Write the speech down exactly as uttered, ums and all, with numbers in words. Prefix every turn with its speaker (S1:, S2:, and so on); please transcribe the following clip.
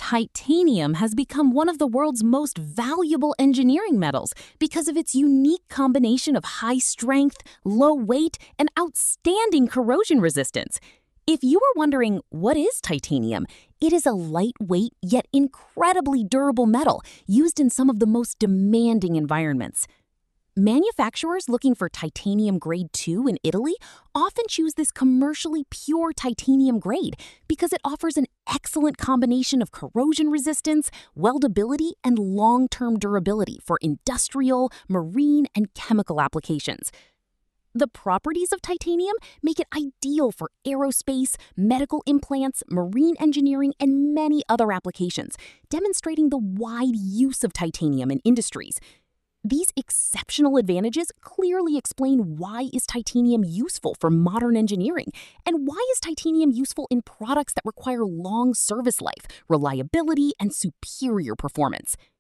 S1: Titanium has become one of the world's most valuable engineering metals because of its unique combination of high strength, low weight, and outstanding corrosion resistance. If you were wondering, what is titanium? It is a lightweight yet incredibly durable metal used in some of the most demanding environments. Manufacturers looking for titanium grade two in Italy often choose this commercially pure titanium grade because it offers an excellent combination of corrosion resistance, weldability, and long-term durability for industrial, marine, and chemical applications. The properties of titanium make it ideal for aerospace, medical implants, marine engineering, and many other applications, demonstrating the wide use of titanium in industries. These exceptional advantages clearly explain why is titanium useful for modern engineering, and why is titanium useful in products that require long service life, reliability, and superior performance.